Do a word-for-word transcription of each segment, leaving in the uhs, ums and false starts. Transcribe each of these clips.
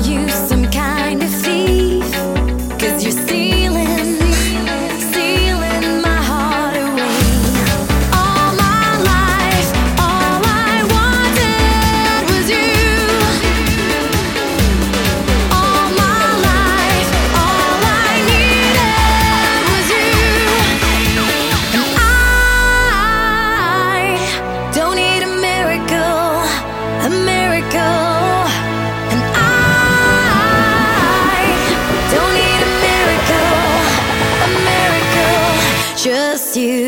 you some kind of thief? 'Cause you're stealing, stealing my heart away. All my life, all I wanted was you. All my life, all I needed was you. And I don't need a miracle, a miracle. And I don't need a miracle, a miracle. Just you.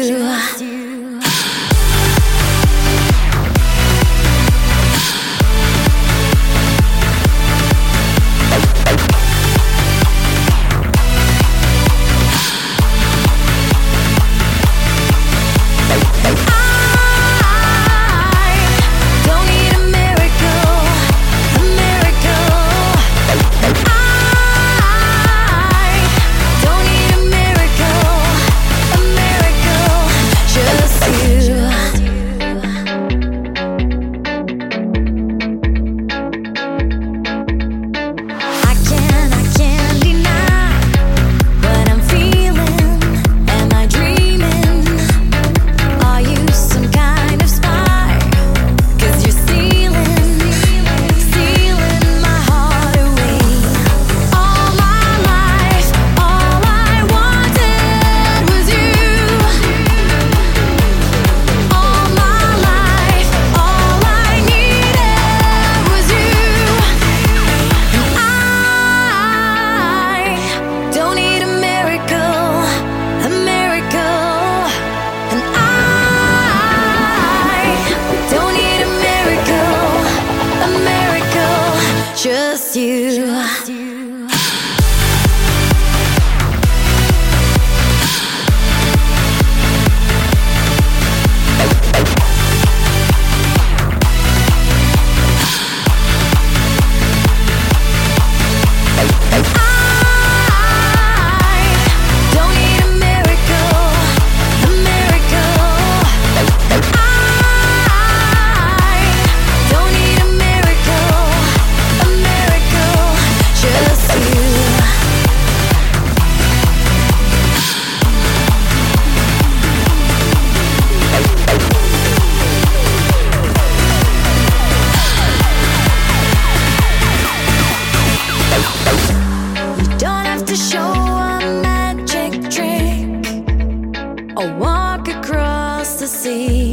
Don't need a miracle, a miracle. I don't need a miracle, a miracle. Just you. I can't, I can't deny what I'm feeling. Am I dreaming? Are you some kind of spy? 'Cause you're stealing, stealing my heart away. All my life, all I wanted was you. All my life, all I needed was you. And I don't need a miracle, a miracle. And I don't need a miracle, a miracle. Just you. I don't need a miracle, a miracle. I don't need a miracle, a miracle. Just you. You don't have to show a magic trick or walk across the sea.